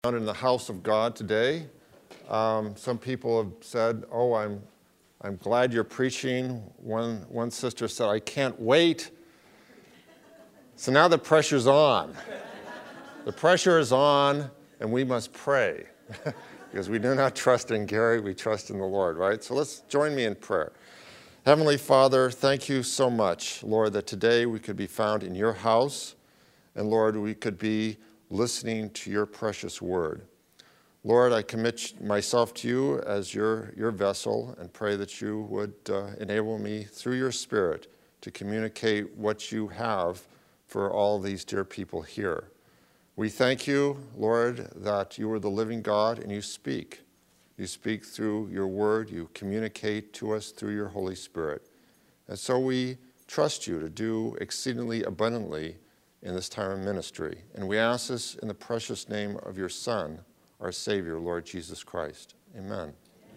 Found in the house of God today. Some people have said, "Oh, I'm glad you're preaching." One sister said, "I can't wait." So now the pressure's on. The pressure is on, and we must pray because we do not trust in Gary; we trust in the Lord, right? So let's join me in prayer. Heavenly Father, thank you so much, Lord, that today we could be found in your house, and Lord, we could be listening to your precious word. Lord, I commit myself to you as your vessel and pray that you would enable me through your Spirit to communicate what you have for all these dear people here. We thank you, Lord, that you are the living God and you speak. You speak through your word. You communicate to us through your Holy Spirit. And so we trust you to do exceedingly abundantly in this time of ministry. And we ask this in the precious name of your Son, our Savior, Lord Jesus Christ. Amen.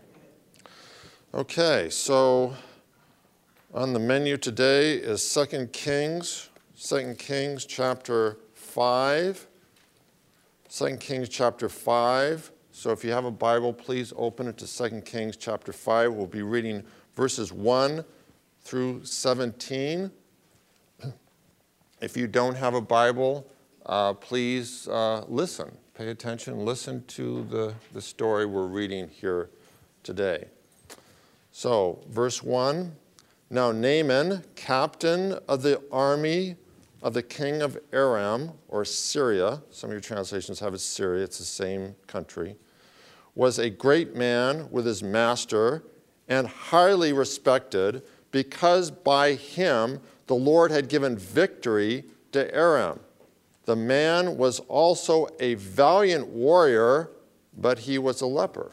Okay, so on the menu today is 2 Kings chapter 5. 2 Kings chapter 5. So if you have a Bible, please open it to 2 Kings chapter 5. We'll be reading verses 1 through 17. If you don't have a Bible, please listen. Pay attention. Listen to the story we're reading here today. So, verse 1. Now Naaman, captain of the army of the king of Aram, or Syria, some of your translations have it Syria, it's the same country, was a great man with his master and highly respected because by him the Lord had given victory to Aram. The man was also a valiant warrior, but he was a leper.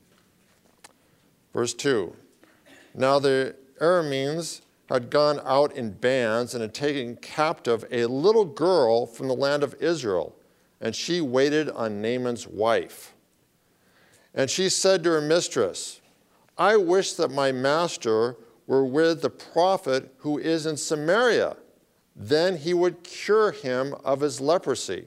Verse 2. Now the Arameans had gone out in bands and had taken captive a little girl from the land of Israel, and she waited on Naaman's wife. And she said to her mistress, "I wish that my master were with the prophet who is in Samaria. Then he would cure him of his leprosy."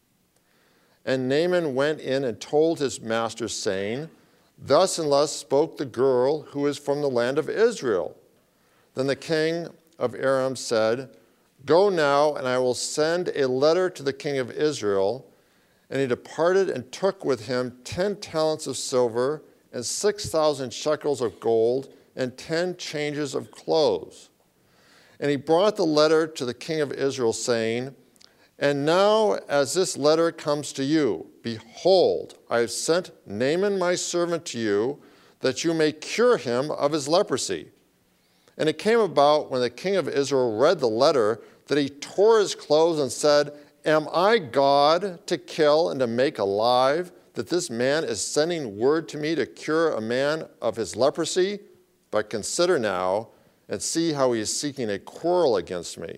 And Naaman went in and told his master, saying, "Thus and thus spoke the girl who is from the land of Israel." Then the king of Aram said, "Go now, and I will send a letter to the king of Israel." And he departed and took with him 10 talents of silver and 6,000 shekels of gold and 10 changes of clothes. And he brought the letter to the king of Israel, saying, "And now as this letter comes to you, behold, I have sent Naaman my servant to you, that you may cure him of his leprosy." And it came about when the king of Israel read the letter that he tore his clothes and said, "Am I God to kill and to make alive, that this man is sending word to me to cure a man of his leprosy? But consider now and see how he is seeking a quarrel against me."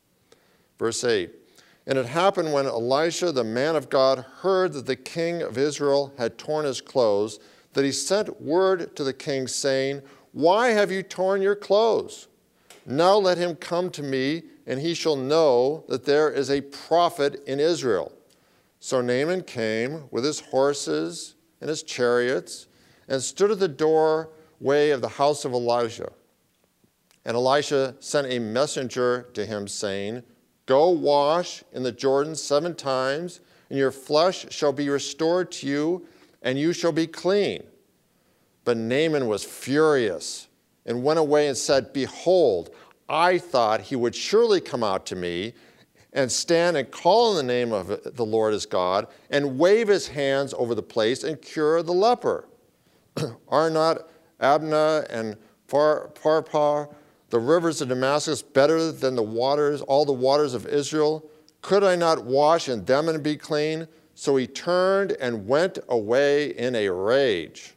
Verse 8. And it happened when Elisha, the man of God, heard that the king of Israel had torn his clothes, that he sent word to the king, saying, "Why have you torn your clothes? Now let him come to me, and he shall know that there is a prophet in Israel." So Naaman came with his horses and his chariots, and stood at the doorway of the house of Elisha. And Elisha sent a messenger to him, saying, "Go wash in the Jordan 7 times, and your flesh shall be restored to you, and you shall be clean." But Naaman was furious and went away and said, "Behold, I thought he would surely come out to me and stand and call on the name of the Lord his God and wave his hands over the place and cure the leper. Are not Abana and Pharpar, the rivers of Damascus, better than the waters, all the waters of Israel? Could I not wash in them and be clean?" So he turned and went away in a rage.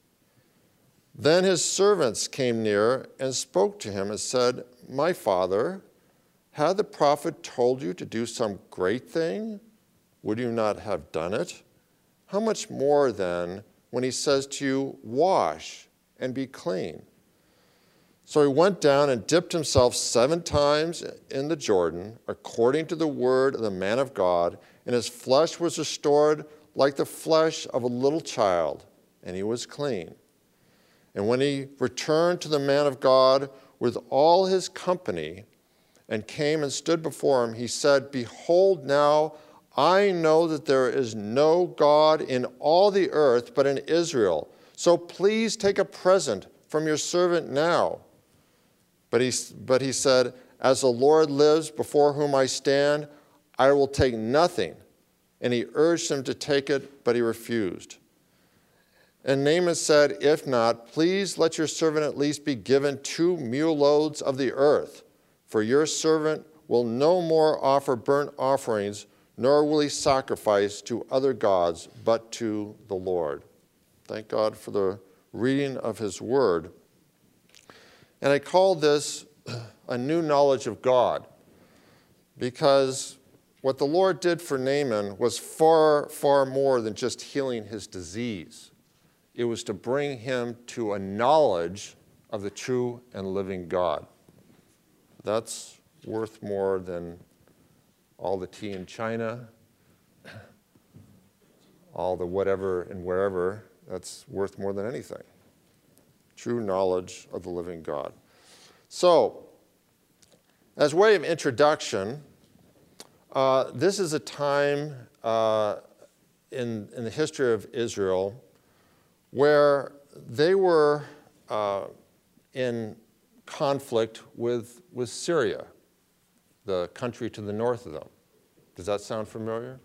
Then his servants came near and spoke to him and said, "My father, had the prophet told you to do some great thing, would you not have done it? How much more then when he says to you, 'Wash and be clean'?" So he went down and dipped himself 7 times in the Jordan, according to the word of the man of God, and his flesh was restored like the flesh of a little child, and he was clean. And when he returned to the man of God with all his company and came and stood before him, he said, Behold, now I know that there is no God in all the earth but in Israel. So please take a present from your servant now. But he said, As the Lord lives before whom I stand, I will take nothing. And he urged him to take it, but he refused. And Naaman said, If not, please let your servant at least be given 2 mule loads of the earth, for your servant will no more offer burnt offerings, nor will he sacrifice to other gods, but to the Lord. Thank God for the reading of his word. And I call this a new knowledge of God, because what the Lord did for Naaman was far, far more than just healing his disease. It was to bring him to a knowledge of the true and living God. That's worth more than all the tea in China, all the whatever and wherever. That's worth more than anything. True knowledge of the living God. So, as a way of introduction, this is a time in the history of Israel where they were in conflict with Syria, the country to the north of them. Does that sound familiar?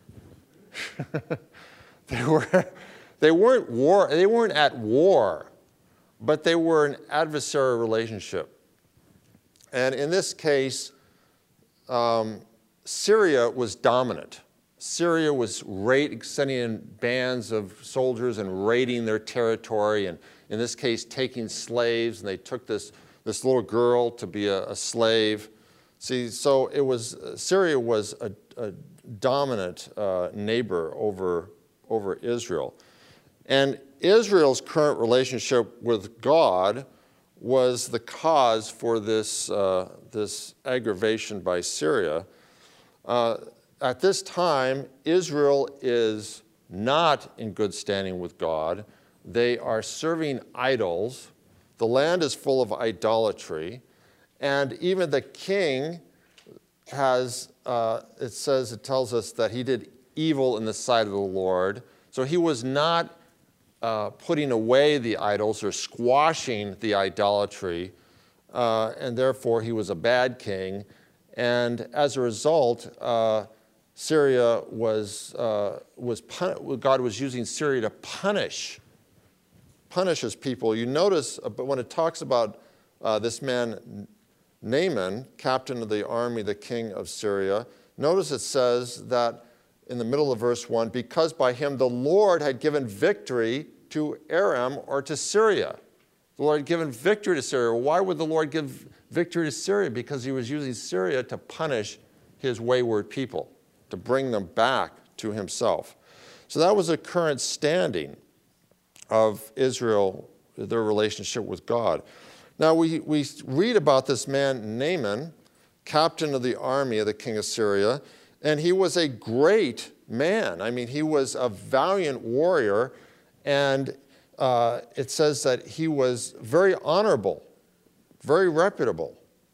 They weren't at war, but they were in adversarial relationship. And in this case, Syria was dominant. Syria was sending in bands of soldiers and raiding their territory, and in this case, taking slaves, and they took this little girl to be a slave. See, so Syria was a dominant neighbor over Israel. And Israel's current relationship with God was the cause for this aggravation by Syria. At this time, Israel is not in good standing with God. They are serving idols. The land is full of idolatry. And even the king has, it tells us that he did evil in the sight of the Lord. So he was not putting away the idols or squashing the idolatry, and therefore he was a bad king. And as a result, Syria God was using Syria to punish his people. You notice, but when it talks about this man Naaman, captain of the army, the king of Syria, notice it says that in the middle of verse 1, because by him the Lord had given victory to Aram or to Syria. The Lord had given victory to Syria. Why would the Lord give victory to Syria? Because he was using Syria to punish his wayward people, to bring them back to himself. So that was the current standing of Israel, their relationship with God. Now we read about this man Naaman, captain of the army of the king of Syria, and he was a great man. I mean, he was a valiant warrior, and it says that he was very honorable, very reputable.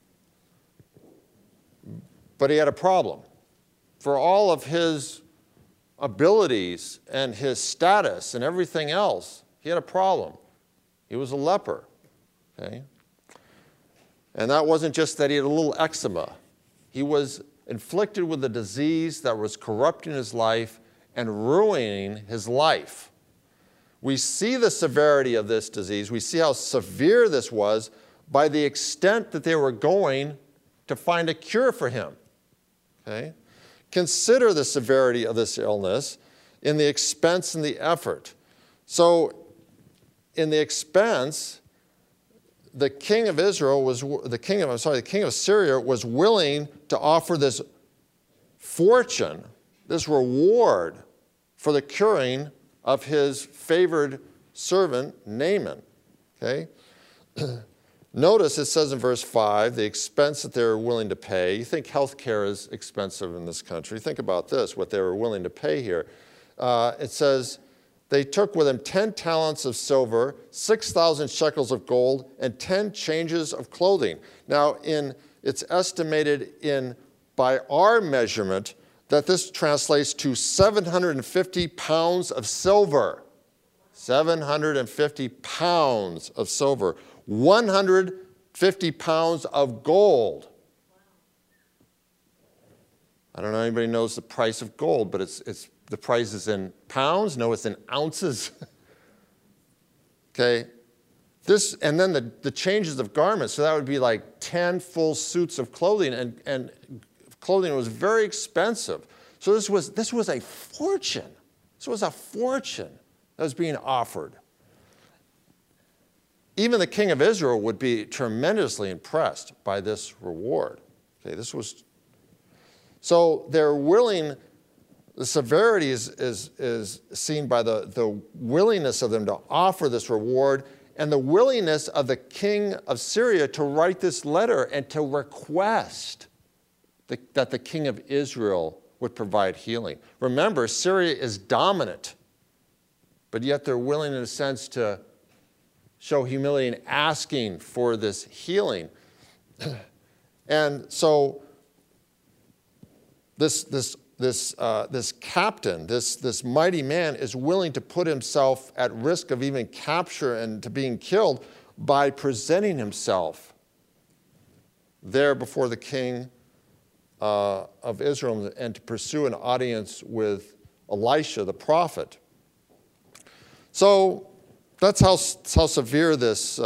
But he had a problem. For all of his abilities and his status and everything else, he had a problem. He was a leper, okay? And that wasn't just that he had a little eczema. He was inflicted with a disease that was corrupting his life and ruining his life. We see the severity of this disease. We see how severe this was by the extent that they were going to find a cure for him. Okay? Consider the severity of this illness in the expense and the effort. So, in the expense, the king of Syria was willing to offer this fortune, this reward for the curing of his favored servant, Naaman. Okay? Notice it says in verse 5, the expense that they were willing to pay. You think health care is expensive in this country. Think about this, what they were willing to pay here. it says, they took with them 10 talents of silver, 6,000 shekels of gold, and 10 changes of clothing. Now, it's estimated by our measurement that this translates to 750 pounds of silver. 750 pounds of silver. 150 pounds of gold. I don't know if anybody knows the price of gold, but the price is in pounds. No, it's in ounces. Okay. And then the changes of garments. So that would be like 10 full suits of clothing, and clothing was very expensive. So this was a fortune. This was a fortune that was being offered. Even the king of Israel would be tremendously impressed by this reward. Okay, so they're willing. The severity is seen by the willingness of them to offer this reward, and the willingness of the king of Syria to write this letter and to request that the king of Israel would provide healing. Remember, Syria is dominant, but yet they're willing, in a sense, to show humility in asking for this healing. And so this captain, this mighty man, is willing to put himself at risk of even capture and to being killed by presenting himself there before the king of Israel and to pursue an audience with Elisha, the prophet. So that's how severe this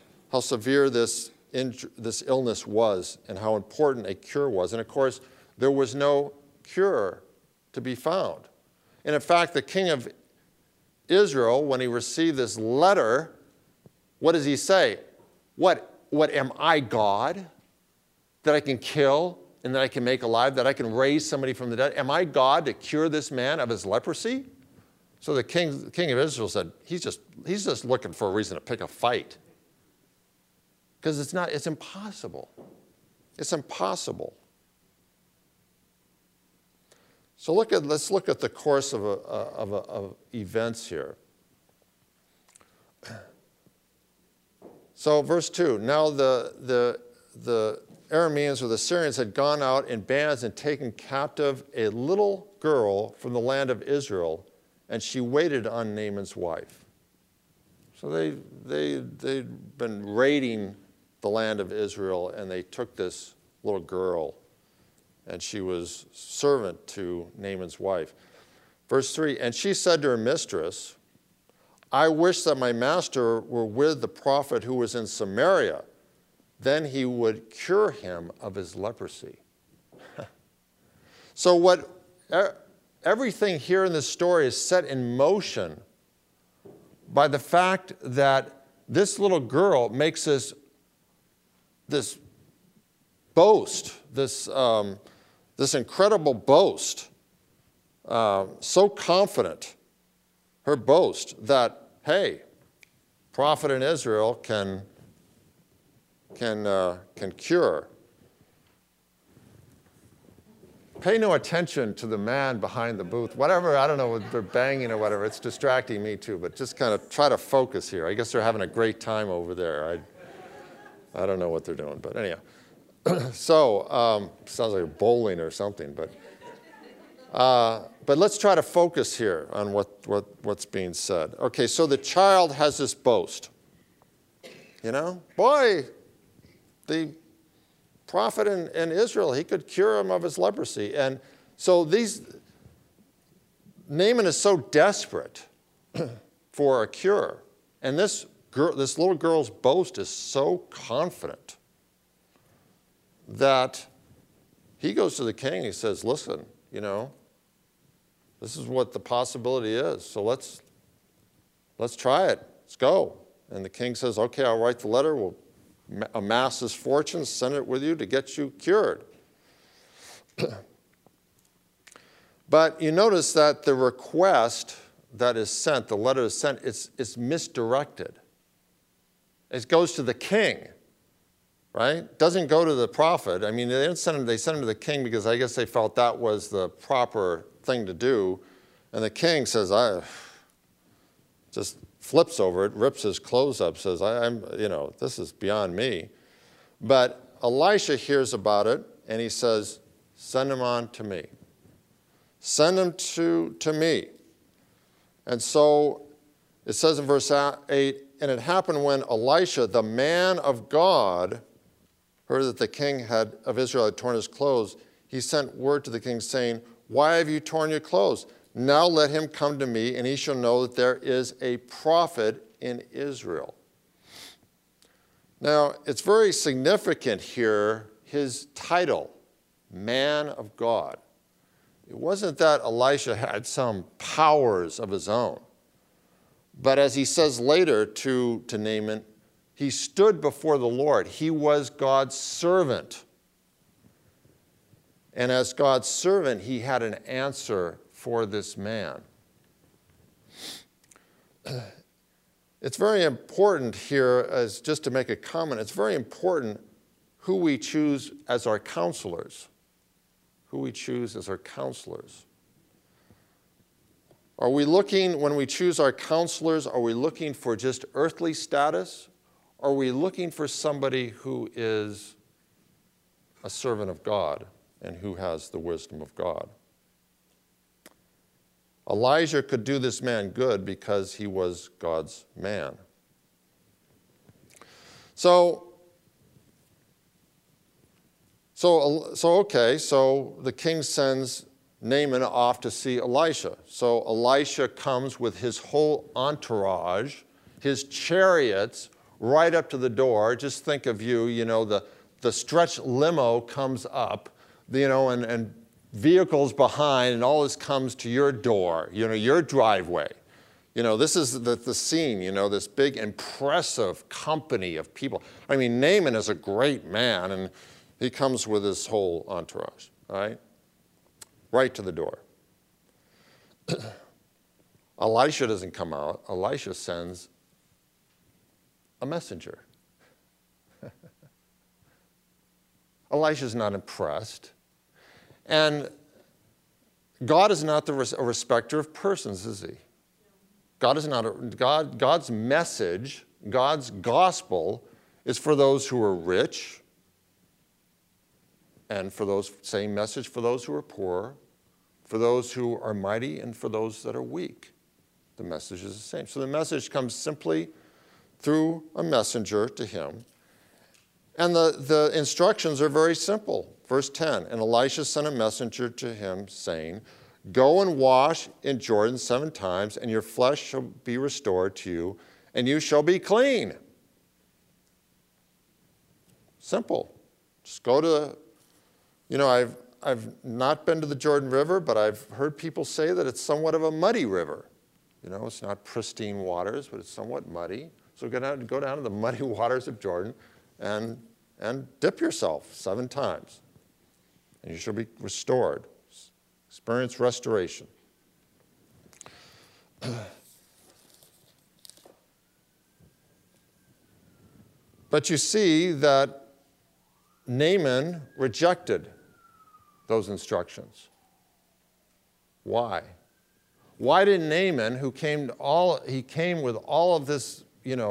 illness was, and how important a cure was. And of course, there was no cure to be found. And in fact, the king of Israel, when he received this letter, what does he say? What am I, God, that I can kill and that I can make alive, that I can raise somebody from the dead? Am I God to cure this man of his leprosy? So the king of Israel said, he's just looking for a reason to pick a fight. Because it's impossible. It's impossible. So let's look at the course of events here. So verse 2, now the Arameans or the Syrians had gone out in bands and taken captive a little girl from the land of Israel, and she waited on Naaman's wife. So they'd been raiding the land of Israel, and they took this little girl, and she was servant to Naaman's wife. Verse 3, and she said to her mistress, I wish that my master were with the prophet who was in Samaria. Then he would cure him of his leprosy. So everything here in this story is set in motion by the fact that this little girl makes this boast, this incredible boast, so confident, her boast that, hey, prophet in Israel can cure. Pay no attention to the man behind the booth. Whatever, I don't know, they're banging or whatever. It's distracting me too, but just kind of try to focus here. I guess they're having a great time over there. I don't know what they're doing, but anyhow. So, sounds like bowling or something, but let's try to focus here on what's being said. Okay, so the child has this boast. You know, boy, the prophet in Israel, he could cure him of his leprosy. And so Naaman is so desperate for a cure. And this little girl's boast is so confident that he goes to the king and he says, listen, you know, this is what the possibility is. So let's try it. Let's go. And the king says, okay, I'll write the letter. We'll amass his fortune, send it with you to get you cured. But you notice that the request that is sent, the letter is sent, it's misdirected. It goes to the king, right? It doesn't go to the prophet. I mean, they sent him to the king because I guess they felt that was the proper thing to do. And the king says, I just flips over it, rips his clothes up, says, this is beyond me. But Elisha hears about it, and he says, send him on to me. Send him to me. And so it says in verse 8, and it happened when Elisha, the man of God, heard that the king of Israel had torn his clothes, he sent word to the king saying, why have you torn your clothes? Now let him come to me, and he shall know that there is a prophet in Israel. Now, it's very significant here, his title, man of God. It wasn't that Elisha had some powers of his own. But as he says later to Naaman, he stood before the Lord. He was God's servant. And as God's servant, he had an answer for this man. It's very important here, as just to make a comment, it's very important who we choose as our counselors. Who we choose as our counselors. Are we looking, when we choose our counselors, are we looking for just earthly status? Or are we looking for somebody who is a servant of God and who has the wisdom of God? Elijah could do this man good because he was God's man. So the king sends Naaman off to see Elisha. So Elisha comes with his whole entourage, his chariots, right up to the door. Just think of the stretch limo comes up, and vehicles behind, and all this comes to your door, your driveway. This is the scene, this big, impressive company of people. I mean, Naaman is a great man, and he comes with his whole entourage, all right? Right to the door. Elisha doesn't come out. Elisha sends a messenger. Elisha's not impressed. And God is not a respecter of persons, is he? God is not God's message, God's gospel is for those who are rich, and for those, same message for those who are poor, for those who are mighty, and for those that are weak. The message is the same. So the message comes simply through a messenger to him. And the instructions are very simple. Verse 10, and Elisha sent a messenger to him, saying, go and wash in Jordan 7 times, and your flesh shall be restored to you, and you shall be clean. Simple. Just go to, I've not been to the Jordan River, but I've heard people say that it's somewhat of a muddy river. It's not pristine waters, but it's somewhat muddy. So go down to the muddy waters of Jordan and dip yourself 7 times. And you shall be restored. Experience restoration. But you see that Naaman rejected those instructions. Why? Why did Naaman, who came with all of this,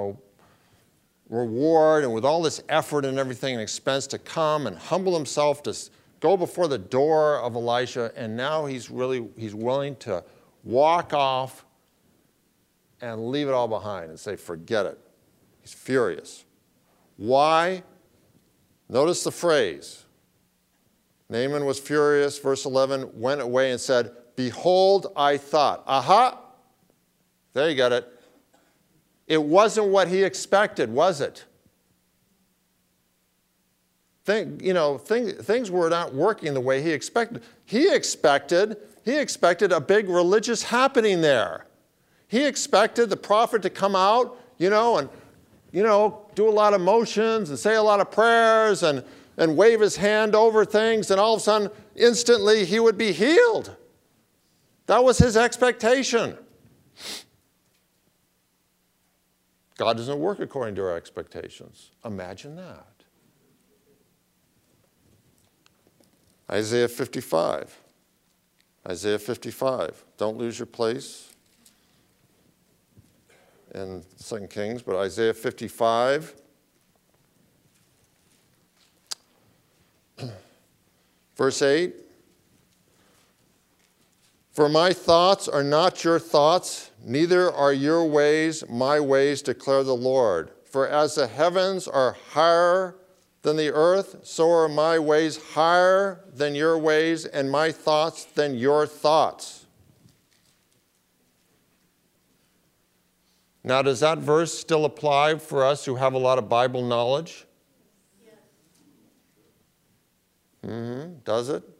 reward and with all this effort and everything and expense to come and humble himself to go before the door of Elisha, and now he's willing to walk off and leave it all behind and say, forget it. He's furious. Why? Notice the phrase. Naaman was furious, verse 11, went away and said, behold, I thought. Aha! There you got it. It wasn't what he expected, was it? Things were not working the way he expected. He expected a big religious happening there. He expected the prophet to come out, and do a lot of motions and say a lot of prayers and wave his hand over things, and all of a sudden, instantly, he would be healed. That was his expectation. God doesn't work according to our expectations. Imagine that. Isaiah 55. Isaiah 55. Don't lose your place in 2 Kings, but Isaiah 55. Verse 8. For my thoughts are not your thoughts, neither are your ways my ways, declare the Lord. For as the heavens are higher than the earth, so are my ways higher than your ways, and my thoughts than your thoughts. Now, does that verse still apply for us who have a lot of Bible knowledge? Yes. Does it?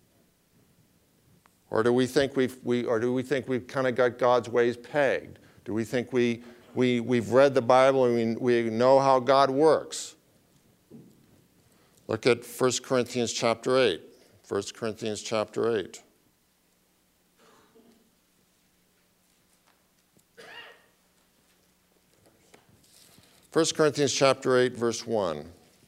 Or do we think we've kind of got God's ways pegged? Do we think we've read the Bible and we know how God works? Look at 1 Corinthians chapter 8. 1 Corinthians chapter 8. First Corinthians chapter 8, verse 1.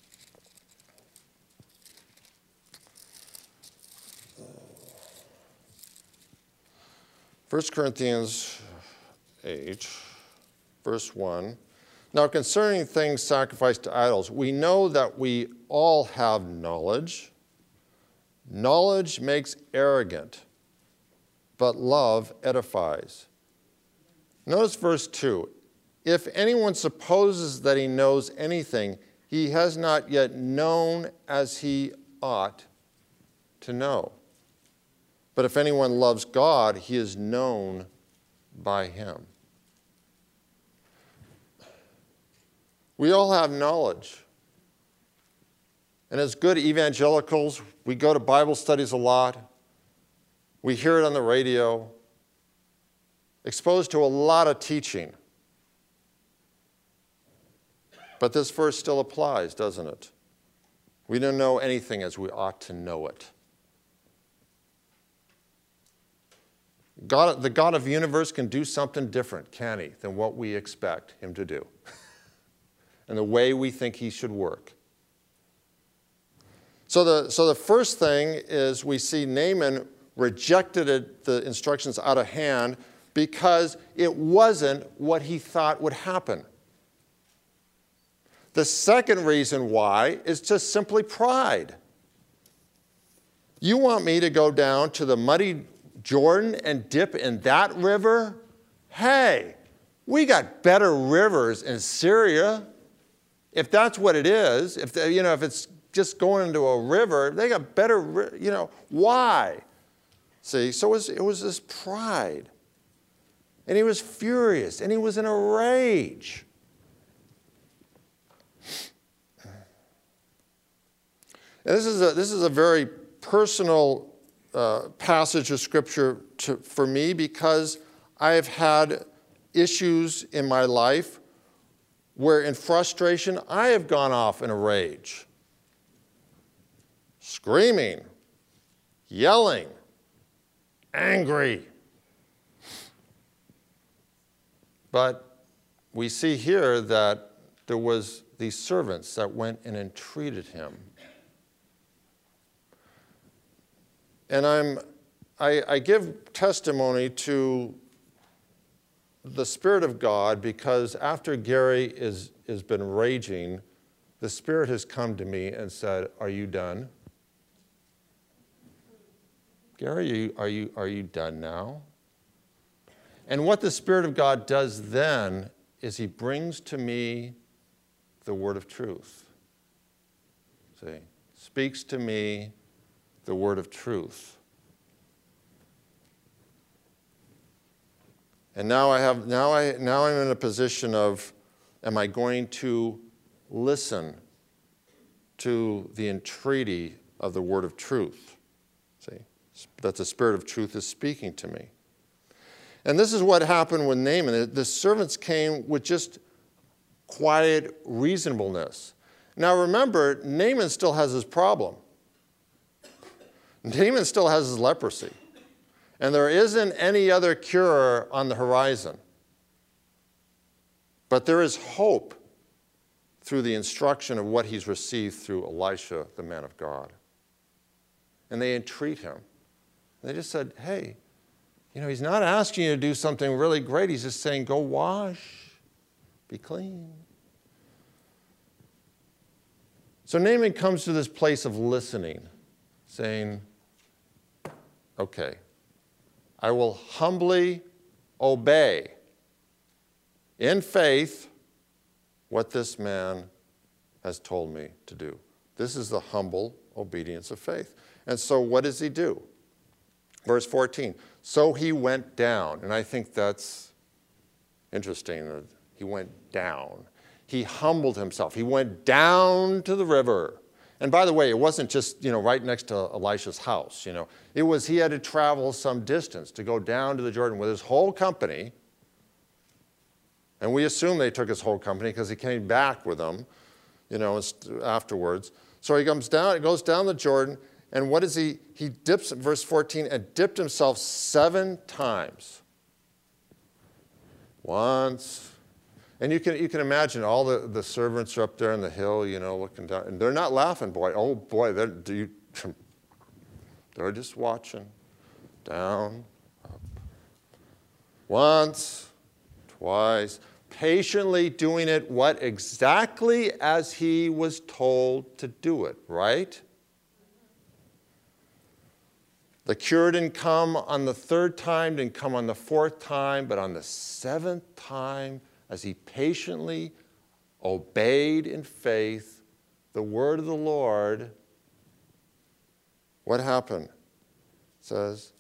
1 Corinthians 8, verse 1. Now concerning things sacrificed to idols, we know that we all have knowledge. Knowledge makes arrogant, but love edifies. Notice verse 2. If anyone supposes that he knows anything, he has not yet known as he ought to know. But if anyone loves God, he is known by him. We all have knowledge. And as good evangelicals, we go to Bible studies a lot. We hear it on the radio. Exposed to a lot of teaching. But this verse still applies, doesn't it? We don't know anything as we ought to know it. The God of the universe can do something different, can he, than what we expect him to do and the way we think he should work. So the first thing is we see Naaman rejected the instructions out of hand because it wasn't what he thought would happen. The second reason why is just simply pride. You want me to go down to the muddy Jordan and dip in that river? Hey, we got better rivers in Syria. If that's what it is, if it's just going into a river, they got better, why? See, so it was this pride. And he was furious, and he was in a rage. And this is a very personal passage of Scripture for me because I have had issues in my life where in frustration I have gone off in a rage. Screaming, yelling, angry. But we see here that there was these servants that went and entreated him. And I give testimony to the Spirit of God because after Gary has been raging, the Spirit has come to me and said, "Are you done? Gary, are you done now?" And what the Spirit of God does then is he brings to me the word of truth. See, speaks to me the word of truth. And now I'm in a position of, am I going to listen to the entreaty of the word of truth? See, that the Spirit of truth is speaking to me. And this is what happened with Naaman. The servants came with just quiet reasonableness. Now remember, Naaman still has his problem. Naaman still has his leprosy. And there isn't any other cure on the horizon. But there is hope through the instruction of what he's received through Elisha, the man of God. And they entreat him. They just said, hey, he's not asking you to do something really great. He's just saying, go wash, be clean. So Naaman comes to this place of listening, saying, okay, I will humbly obey in faith what this man has told me to do. This is the humble obedience of faith. And so what does he do? Verse 14, so he went down. And I think that's interesting that he went down. He humbled himself. He went down to the river. And by the way, it wasn't just, right next to Elisha's house, It was he had to travel some distance to go down to the Jordan with his whole company. And we assume they took his whole company because he came back with them, afterwards. So he goes down the Jordan, and what is he? He dips, verse 14, and dipped himself 7 times. Once. And you can imagine all the servants are up there on the hill, looking down. And they're not laughing, boy. Oh, boy, they're just watching. Down, up. Once, twice. Patiently doing it, what? Exactly as he was told to do it, right? The cure didn't come on the 3rd time, didn't come on the 4th time, but on the 7th time, as he patiently obeyed in faith the word of the Lord, what happened? It says,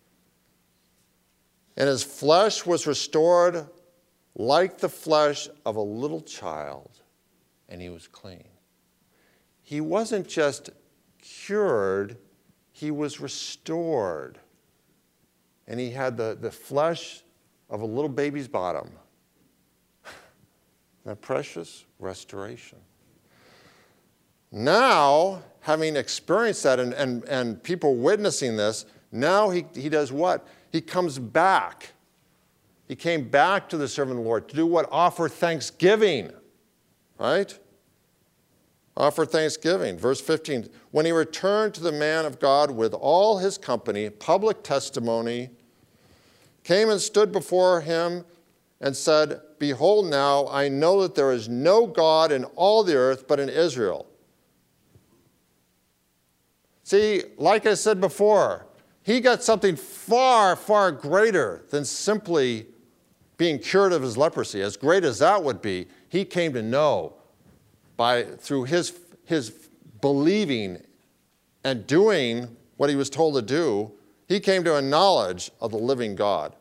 and his flesh was restored like the flesh of a little child, and he was clean. He wasn't just cured, he was restored. And he had the flesh of a little baby's bottom. That precious restoration. Now, having experienced that and people witnessing this, now he does what? He comes back. He came back to the servant of the Lord to do what? Offer thanksgiving, right? Offer thanksgiving. Verse 15, when he returned to the man of God with all his company, public testimony, came and stood before him and said, behold now, I know that there is no God in all the earth but in Israel. See, like I said before, he got something far, far greater than simply being cured of his leprosy. As great as that would be, he came to know through his believing and doing what he was told to do, he came to a knowledge of the living God.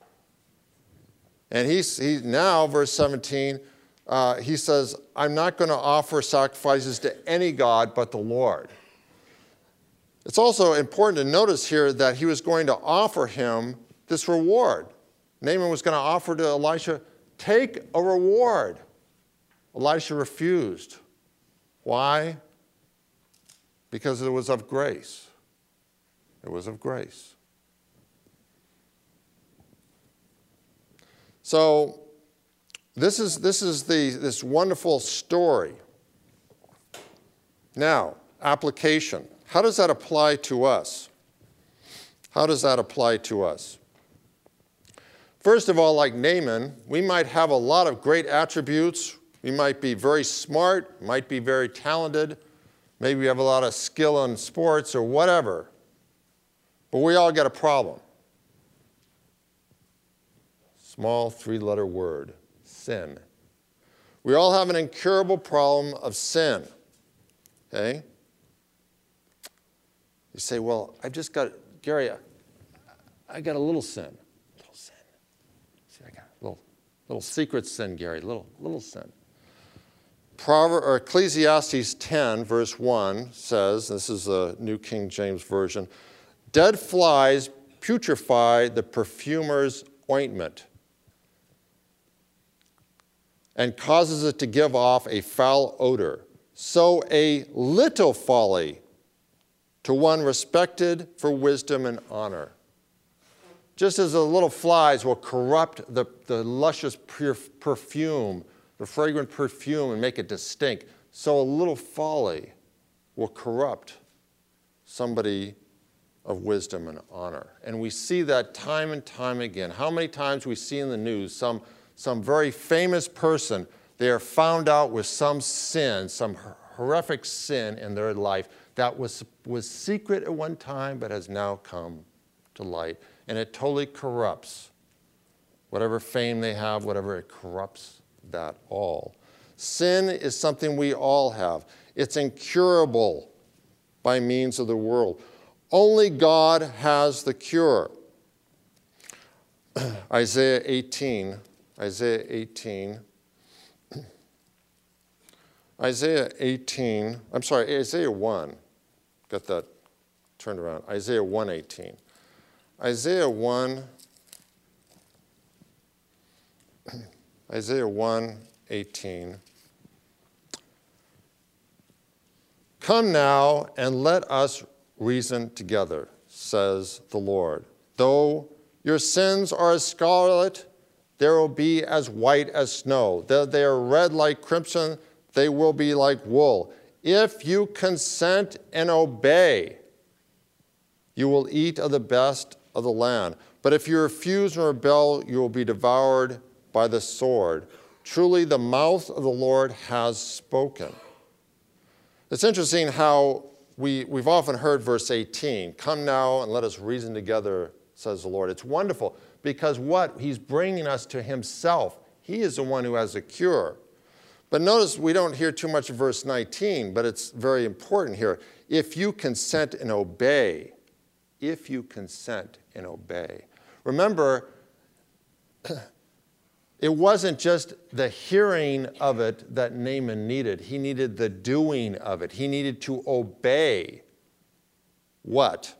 And he now, verse 17, he says, I'm not going to offer sacrifices to any god but the Lord. It's also important to notice here that he was going to offer him this reward. Naaman was going to offer to Elisha, take a reward. Elisha refused. Why? Because it was of grace. It was of grace. So this is this wonderful story. Now, application. How does that apply to us? How does that apply to us? First of all, like Naaman, we might have a lot of great attributes. We might be very smart, might be very talented. Maybe we have a lot of skill in sports or whatever. But we all got a problem. Small 3-letter word, sin. We all have an incurable problem of sin. Okay? You say, well, I've just got, Gary, I got a little sin. Little sin. See, I got a little secret sin, Gary, little sin. Ecclesiastes 10, verse 1 says, this is the New King James Version, dead flies putrefy the perfumer's ointment and causes it to give off a foul odor. So a little folly to one respected for wisdom and honor. Just as the little flies will corrupt the luscious perfume, the fragrant perfume, and make it distinct, so a little folly will corrupt somebody of wisdom and honor. And we see that time and time again. How many times we see in the news some very famous person, they are found out with some sin, some horrific sin in their life that was secret at one time but has now come to light. And it totally corrupts whatever fame they have, whatever, it corrupts that all. Sin is something we all have. It's incurable by means of the world. Only God has the cure. Isaiah 18. Isaiah 1. Got that turned around. Isaiah 1:18. Isaiah 1:18. Come now and let us reason together, says the Lord. Though your sins are as scarlet, they will be as white as snow. Though they are red like crimson, they will be like wool. If you consent and obey, you will eat of the best of the land. But if you refuse and rebel, you will be devoured by the sword. Truly, the mouth of the Lord has spoken. It's interesting how we've often heard verse 18, come now and let us reason together, says the Lord. It's wonderful because what? He's bringing us to himself. He is the one who has a cure. But notice we don't hear too much of verse 19, but it's very important here. If you consent and obey, if you consent and obey. Remember, it wasn't just the hearing of it that Naaman needed. He needed the doing of it. He needed to obey what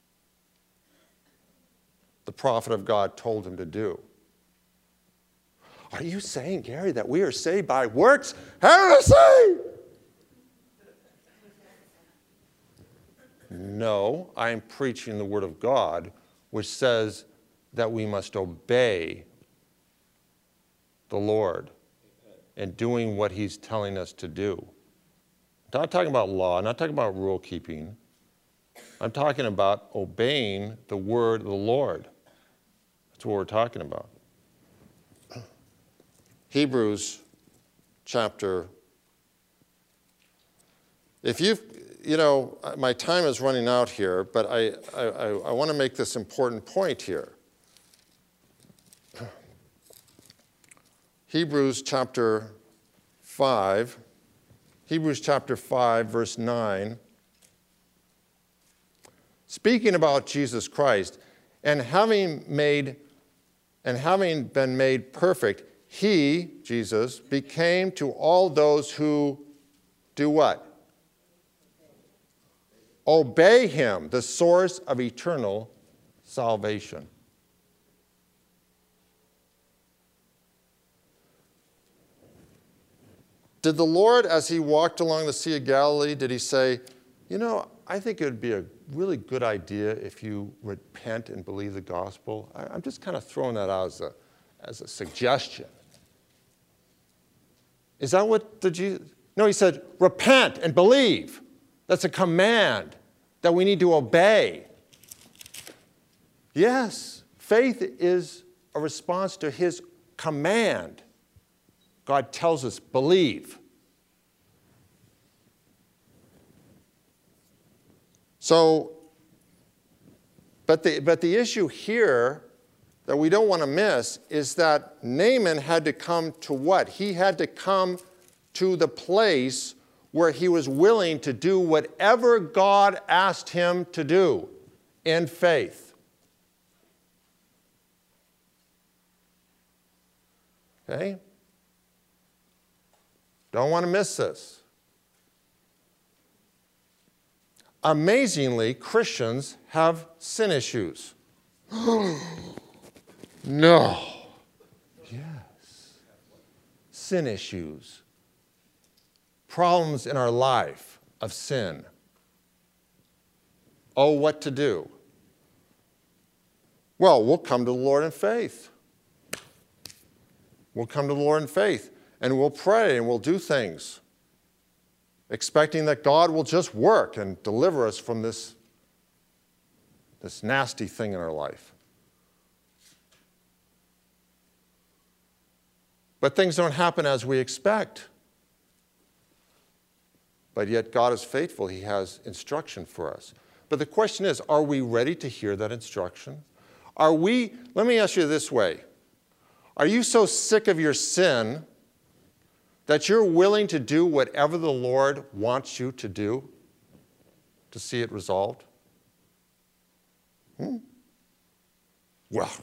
the prophet of God told him to do. Are you saying, Gary, that we are saved by works? Heresy! No, I am preaching the word of God, which says that we must obey the Lord and doing what he's telling us to do. I'm not talking about law, I'm not talking about rule keeping. I'm talking about obeying the word of the Lord. That's what we're talking about. Hebrews chapter. My time is running out here, but I want to make this important point here. Hebrews chapter 5, verse 9. Speaking about Jesus Christ, and having been made perfect, he, Jesus, became to all those who do what? Obey him, the source of eternal salvation. Did the Lord, as he walked along the Sea of Galilee, did he say, I think it would be a really good idea if you repent and believe the gospel? I'm just kind of throwing that out as a suggestion. Is that what Jesus? No, he said, repent and believe. That's a command that we need to obey. Yes, faith is a response to his command. God tells us, believe. So, but the issue here that we don't want to miss is that Naaman had to come to what? He had to come to the place where he was willing to do whatever God asked him to do in faith. Okay? Don't want to miss this. Amazingly, Christians have sin issues. No. Yes. Sin issues. Problems in our life of sin. Oh, what to do? Well, we'll come to the Lord in faith. We'll come to the Lord in faith, and we'll pray, and we'll do things, expecting that God will just work and deliver us from this this nasty thing in our life. But things don't happen as we expect. But yet God is faithful. He has instruction for us. But the question is, are we ready to hear that instruction? Let me ask you this way. Are you so sick of your sin that you're willing to do whatever the Lord wants you to do to see it resolved? Well,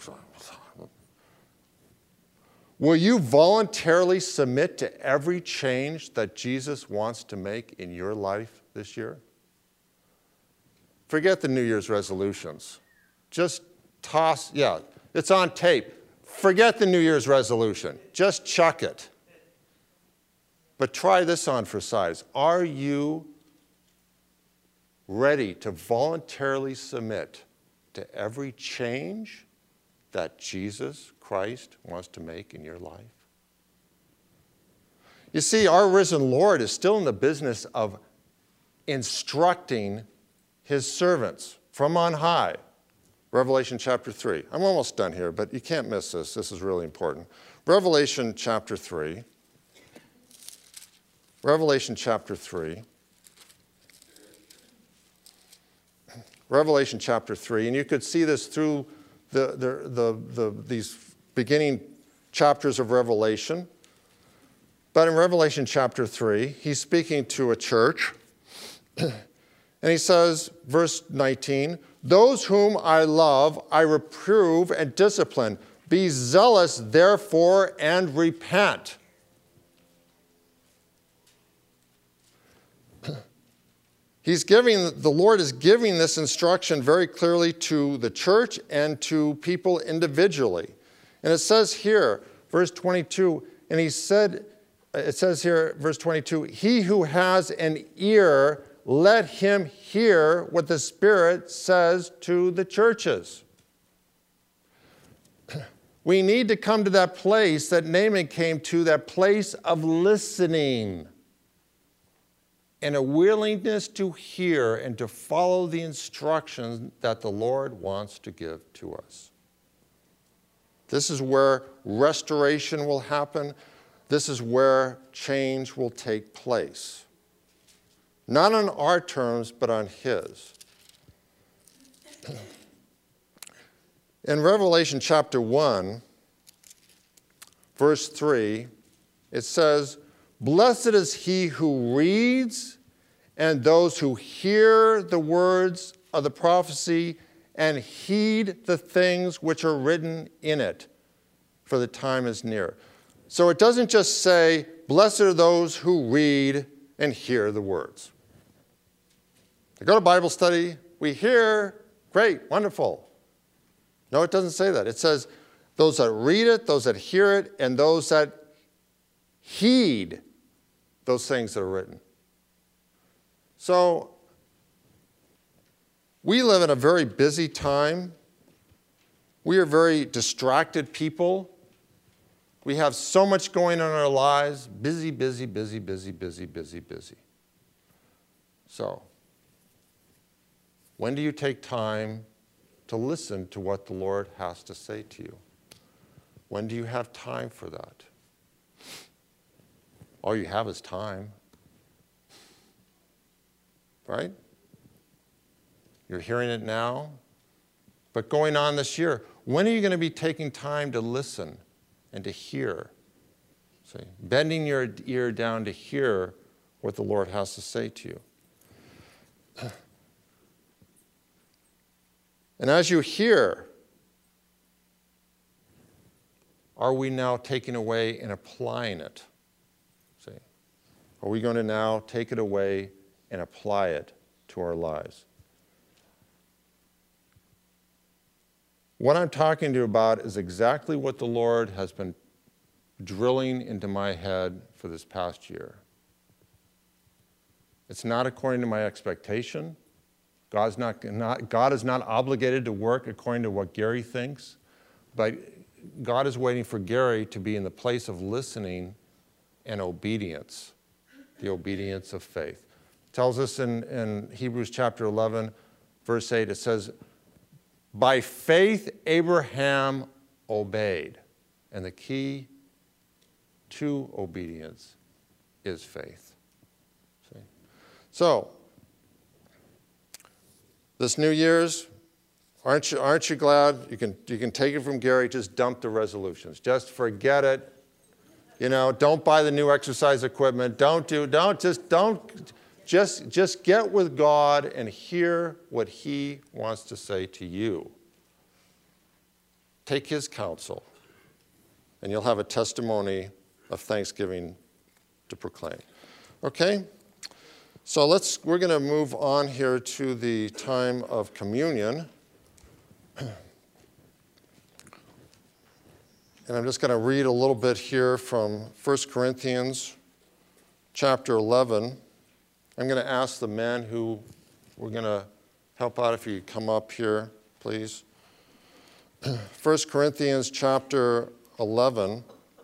will you voluntarily submit to every change that Jesus wants to make in your life this year? Forget the New Year's resolutions. Just toss, it's on tape. Forget the New Year's resolution. Just chuck it. But try this on for size. Are you ready to voluntarily submit to every change that Jesus Christ wants to make in your life? You see, our risen Lord is still in the business of instructing his servants from on high. Revelation chapter 3. I'm almost done here, but you can't miss this. This is really important. Revelation chapter 3. Revelation chapter 3. Revelation chapter 3. And you could see this through these beginning chapters of Revelation. But in Revelation chapter 3, he's speaking to a church. And he says, verse 19, "Those whom I love, I reprove and discipline. Be zealous, therefore, and repent." The Lord is giving this instruction very clearly to the church and to people individually. And it says here, verse 22, it says here, verse 22, "He who has an ear, let him hear what the Spirit says to the churches." We need to come to that place that Naaman came to, that place of listening and a willingness to hear and to follow the instructions that the Lord wants to give to us. This is where restoration will happen. This is where change will take place. Not on our terms, but on his. In Revelation chapter 1, verse 3, it says, "Blessed is he who reads and those who hear the words of the prophecy and heed the things which are written in it, for the time is near." So it doesn't just say, "Blessed are those who read and hear the words." We go to Bible study, we hear, great, wonderful. No, it doesn't say that. It says those that read it, those that hear it, and those that heed those things that are written. So we live in a very busy time. We are very distracted people. We have so much going on in our lives. Busy, busy, busy, busy, busy, busy, busy. So, when do you take time to listen to what the Lord has to say to you? When do you have time for that? All you have is time. Right? You're hearing it now. But going on this year, when are you going to be taking time to listen and to hear? See, bending your ear down to hear what the Lord has to say to you. And as you hear, are we now taking away and applying it? See, are we going to now take it away and apply it to our lives? What I'm talking to you about is exactly what the Lord has been drilling into my head for this past year. It's not according to my expectation. God is not obligated to work according to what Gary thinks, but God is waiting for Gary to be in the place of listening and obedience, the obedience of faith. It tells us in Hebrews chapter 11, verse 8, it says, By faith, Abraham obeyed. And the key to obedience is faith. See? So, this New Year's, aren't you glad? You can take it from Gary, just dump the resolutions. Just forget it. You know, don't buy the new exercise equipment. Just get with God and hear what He wants to say to you. Take His counsel, and you'll have a testimony of thanksgiving to proclaim. Okay? So we're going to move on here to the time of communion. And I'm just going to read a little bit here from 1 Corinthians chapter 11. I'm going to ask the men who were going to help out if you come up here, please. 1 Corinthians chapter 11.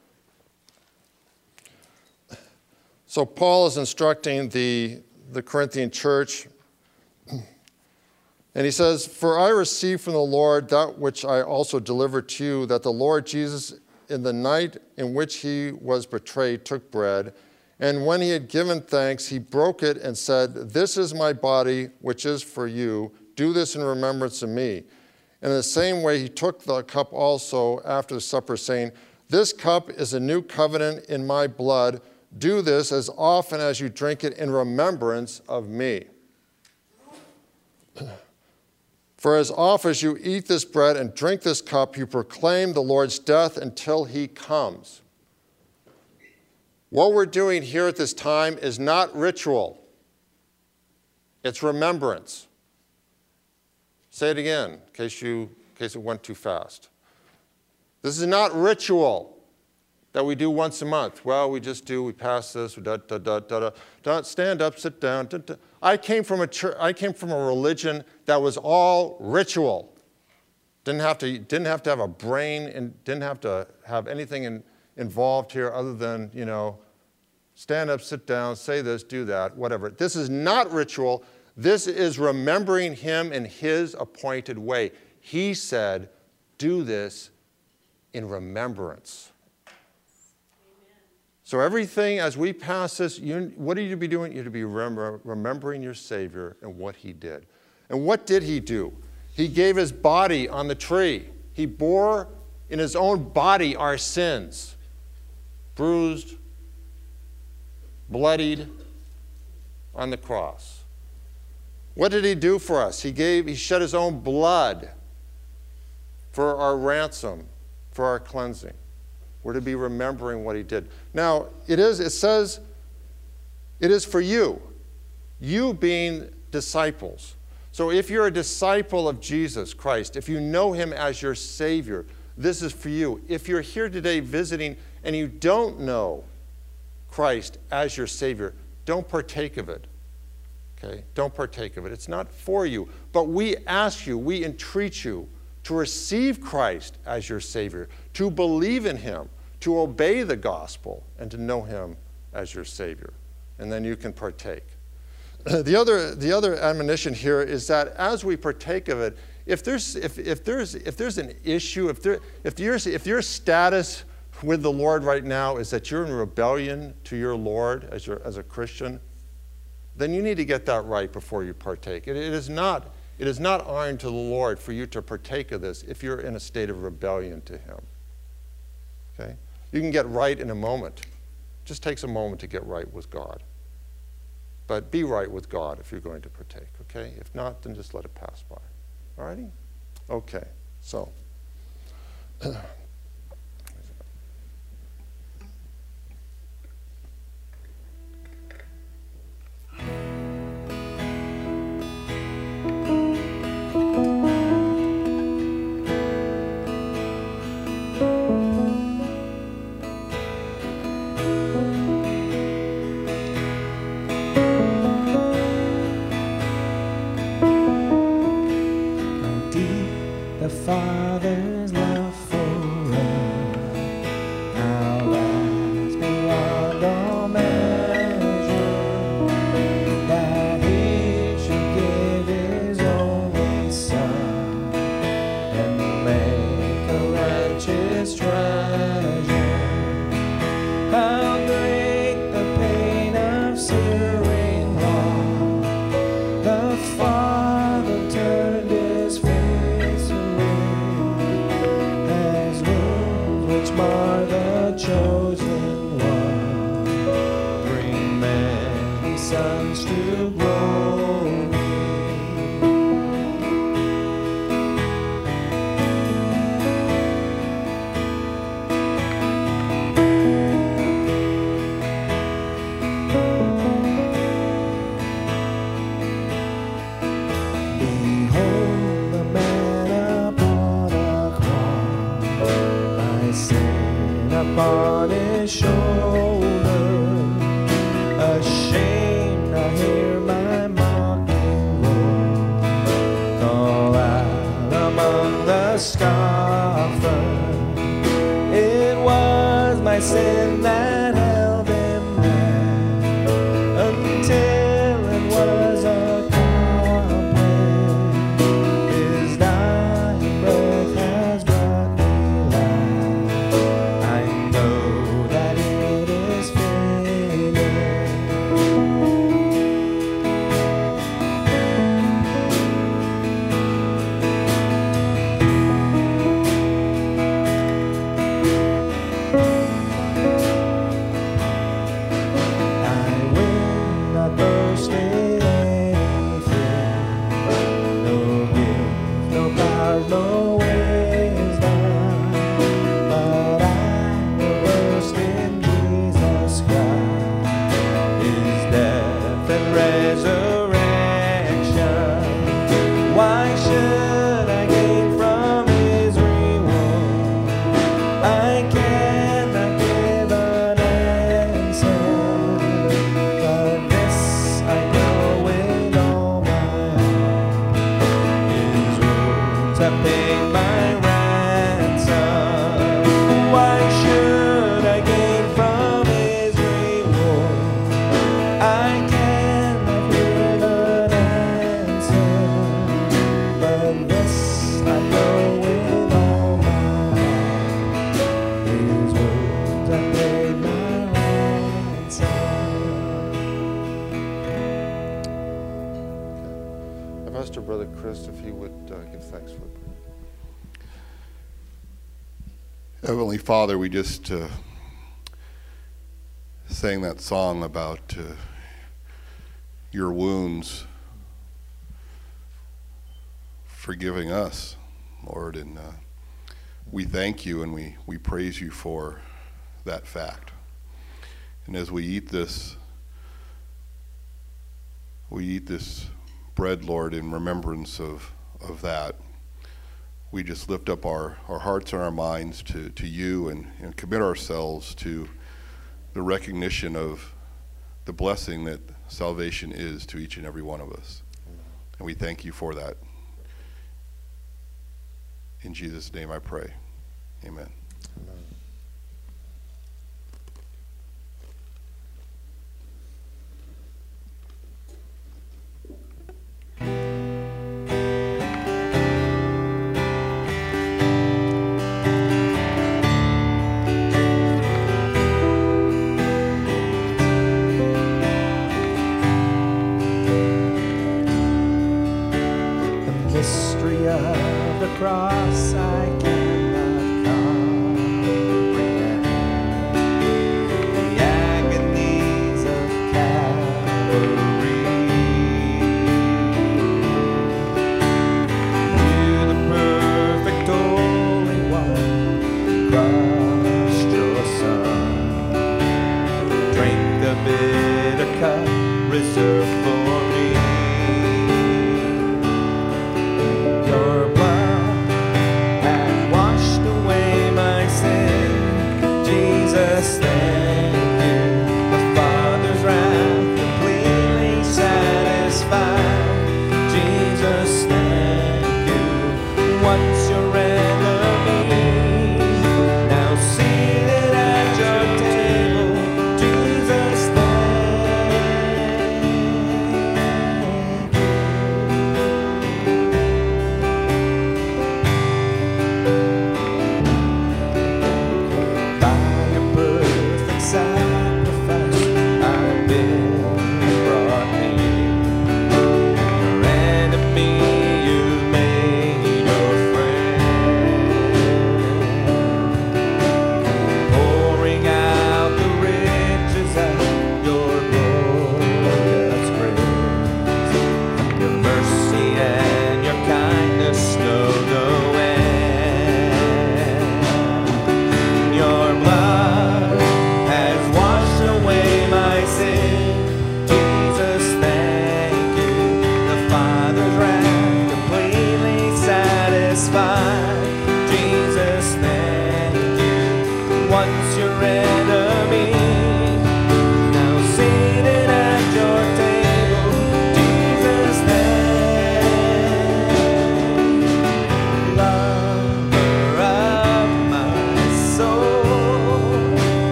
So Paul is instructing the Corinthian church, and he says, "For I received from the Lord that which I also delivered to you, that the Lord Jesus, in the night in which he was betrayed, took bread, and when he had given thanks, he broke it and said, 'This is my body, which is for you. Do this in remembrance of me.' And in the same way, he took the cup also after the supper, saying, 'This cup is a new covenant in my blood. Do this as often as you drink it in remembrance of me. For as often as you eat this bread and drink this cup, you proclaim the Lord's death until he comes.'" What we're doing here at this time is not ritual. It's remembrance. Say it again, in case it went too fast. This is not ritual that we do once a month. Well, we pass this, stand up, sit down. I came from a religion that was all ritual. Didn't have to have a brain and didn't have to have anything involved here other than, stand up, sit down, say this, do that, whatever. This is not ritual. This is remembering him in his appointed way. He said, "Do this in remembrance." So everything, as we pass this, what are you to be doing? You're to be remembering your Savior and what he did. And what did he do? He gave his body on the tree. He bore in his own body our sins. Bruised, bloodied on the cross. What did he do for us? He shed his own blood for our ransom, for our cleansing. We're to be remembering what he did. Now, it says, it is for you being disciples. So if you're a disciple of Jesus Christ, if you know him as your Savior, this is for you. If you're here today visiting and you don't know Christ as your Savior, don't partake of it. Okay? Don't partake of it. It's not for you. But we ask you, we entreat you to receive Christ as your Savior, to believe in him, to obey the gospel, and to know him as your Savior. And then you can partake. The other admonition here is that as we partake of it, if there's an issue, if your status with the Lord right now is that you're in rebellion to your Lord as a Christian, then you need to get that right before you partake. It is not honoring to the Lord for you to partake of this if you're in a state of rebellion to him. Okay? You can get right in a moment. It just takes a moment to get right with God. But be right with God if you're going to partake, okay? If not, then just let it pass by. All righty? Okay, so. The Father's love for praise to glory. Behold the man upon the cross, my sin upon his shoulder. Ashamed, I hear my mocking Lord call out among the scoffers. It was my sin that held him there until it was accomplished. His dying breath has brought me life. I know that it is finished. I will not boast in anything, no gift, no power, no wisdom, but I will boast in Jesus Christ, His death and resurrection. Why should I gain from His reward? I cannot give an answer, but this I know with all my heart. His wounds have paid my ransom. Why should I gain from His reward? I cannot give an answer, but this I know with all my heart. His wounds have paid my ransom. I've asked our brother Chris if he would give thanks for the prayer. Heavenly Father, we just sang that song about your wounds forgiving us, Lord, and we thank you and we praise you for that fact. And as we eat this bread, Lord, in remembrance of that, we just lift up our hearts and our minds to you and commit ourselves to the recognition of the blessing that salvation is to each and every one of us. And we thank you for that. In Jesus' name I pray. Amen. The mystery of the cross I cannot comprehend. The agonies of Calvary. You, the perfect Holy One, crushed your Son. Drink the bitter cup reserved for me. Your blood has washed away my sin. Jesus, thank you. The Father's wrath completely satisfied. Jesus, thank you. Once your enemy, now seated at your table. Jesus, thank you. By your perfect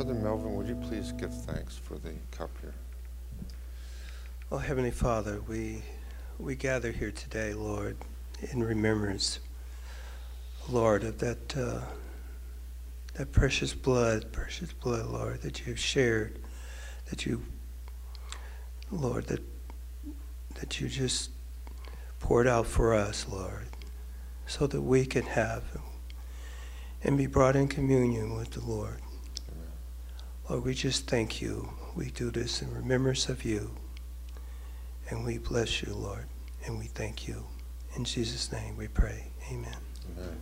Brother Melvin, would you please give thanks for the cup here? Oh, Heavenly Father, we gather here today, Lord, in remembrance, Lord, of that precious blood, Lord, that you've shared, that you, Lord, that you just poured out for us, Lord, so that we can have and be brought in communion with the Lord. Amen. Lord, we just thank you. We do this in remembrance of you. And we bless you, Lord, and we thank you. In Jesus' name we pray. Amen. Amen.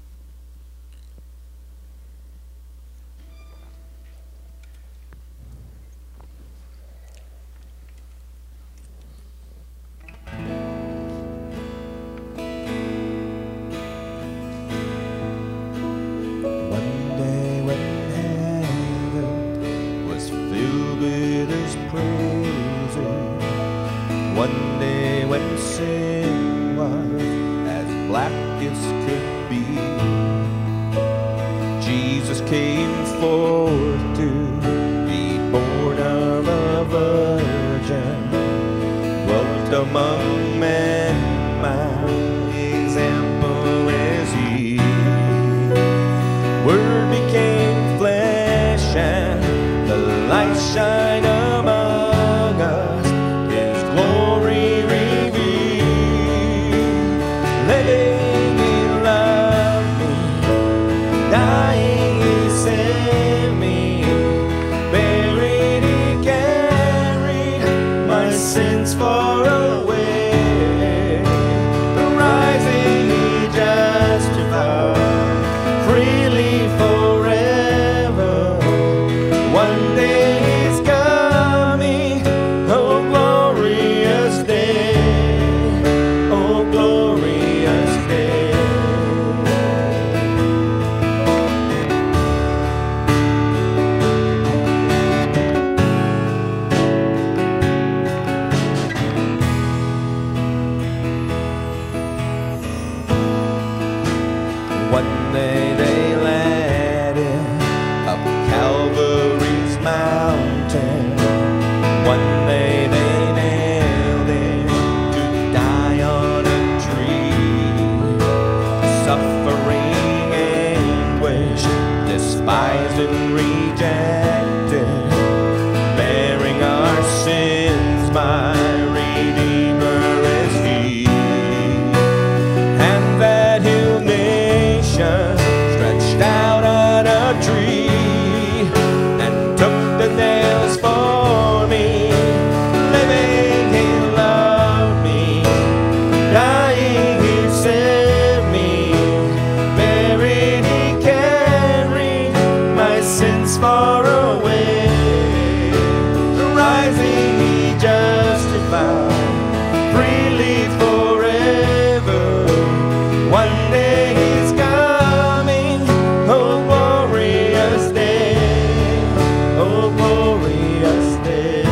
One day when heaven was filled with his praises, one day when sin was as black as could be, Jesus came forth to be born of a virgin, dwelt among men, my example is he. Word became flesh and the light shined among us, his glory revealed. Living he loved me, dying he saved me, buried he carried my sins far away, rising he justified freely forever. One day is coming, oh glorious day, oh glorious day. One day they led him up Calvary's mountain. One day they nailed him to die on a tree. Suffering anguish, despised and rejected, bearing our sins, my Redeemer is he. And that he'll stretched out on a tree and took the nails for me. Living he loved me, dying he saved me, buried he carried my sins far away, rising he justified freely forever. One day he's coming, oh glorious day, oh glorious day.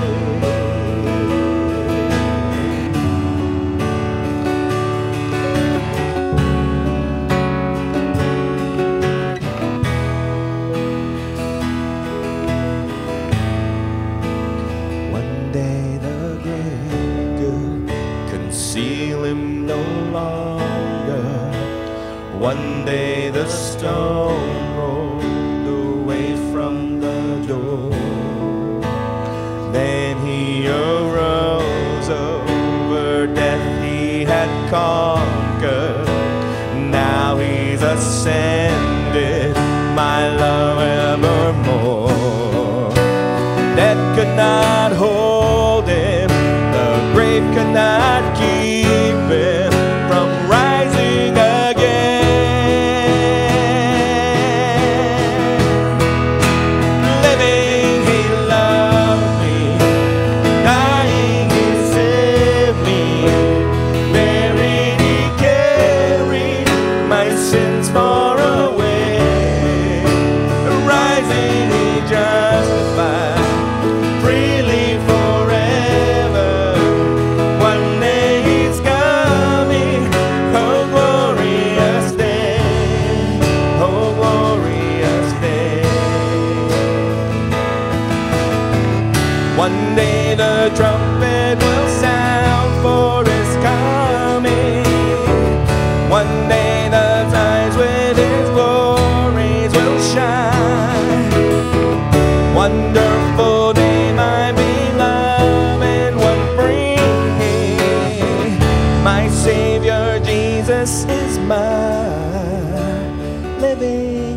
One day the great good conceal him no longer. One day the stone rolled away from the door. Then he arose, over death he had conquered. Now he's ascended, my love evermore. Death could not hold him, the grave could not keep him from rising again. Living he loved me, dying he saved me, buried he carried my sins far away, rising he justified freely for Jesus is my living